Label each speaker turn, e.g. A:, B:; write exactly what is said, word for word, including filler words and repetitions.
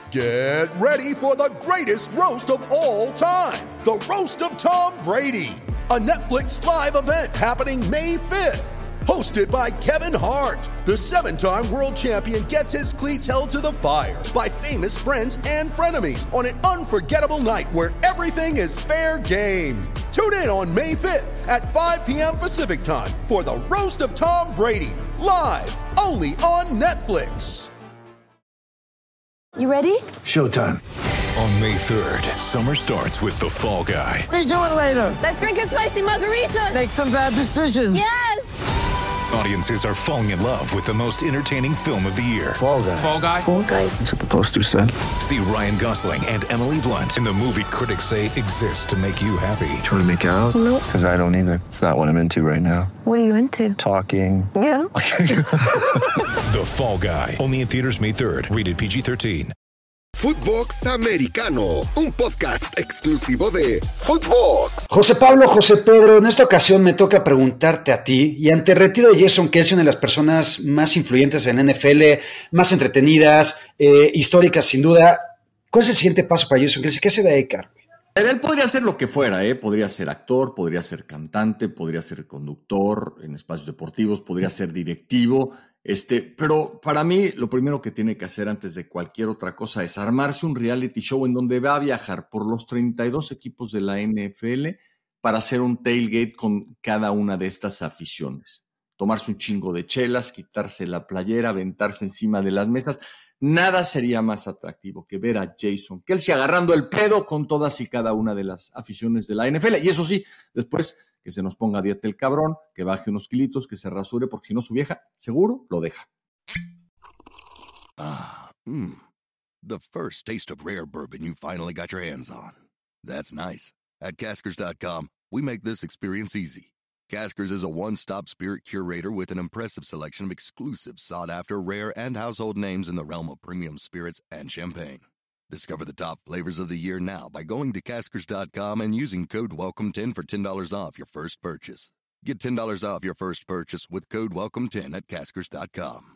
A: Get ready for the greatest roast of all time, the Roast of Tom Brady, a Netflix live event happening May fifth. Hosted by Kevin Hart, the seven-time world champion gets his cleats held to the fire by famous friends and frenemies on an unforgettable night where everything is fair game. Tune in on May fifth at five p.m. Pacific time for the Roast of Tom Brady, live only on Netflix.
B: You ready?
C: Showtime.
D: On May third, summer starts with The Fall Guy.
C: Let's do it later.
B: Let's drink a spicy margarita.
C: Make some bad decisions.
B: Yes!
D: Audiences are falling in love with the most entertaining film of the year.
C: Fall Guy.
D: Fall Guy?
B: Fall Guy.
C: That's what the poster said.
D: See Ryan Gosling and Emily Blunt in the movie critics say exists to make you happy.
C: Trying to make it out?
B: Nope.
C: Because I don't either. It's not what I'm into right now.
B: What are you into?
C: Talking.
B: Yeah.
D: The Fall Guy. Only in theaters May third. Rated P G thirteen.
E: Footbox Americano, un podcast exclusivo de Footbox.
F: José Pablo, José Pedro, en esta ocasión me toca preguntarte a ti, y ante el retiro de Jason Kelce, una de las personas más influyentes en N F L, más entretenidas, eh, históricas sin duda, ¿cuál es el siguiente paso para Jason Kelce? ¿Qué se va a dedicar?
G: Él podría ser lo que fuera, ¿eh? Podría ser actor, podría ser cantante, podría ser conductor en espacios deportivos, podría ser directivo. Este, pero para mí lo primero que tiene que hacer antes de cualquier otra cosa es armarse un reality show en donde va a viajar por los treinta y dos equipos de la N F L para hacer un tailgate con cada una de estas aficiones. Tomarse un chingo de chelas, quitarse la playera, aventarse encima de las mesas. Nada sería más atractivo que ver a Jason Kelce agarrando el pedo con todas y cada una de las aficiones de la N F L. Y eso sí, después que se nos ponga a dieta el cabrón, que baje unos kilitos, que se rasure, porque si no su vieja, seguro, lo deja.
H: Ah, mmm. The first taste of rare bourbon you finally got your hands on. That's nice. At Caskers dot com, we make this experience easy. Caskers is a one-stop spirit curator with an impressive selection of exclusive, sought-after, rare, and household names in the realm of premium spirits and champagne. Discover the top flavors of the year now by going to Caskers dot com and using code welcome ten for ten dollars off your first purchase. Get ten dollars off your first purchase with code welcome ten at Caskers dot com.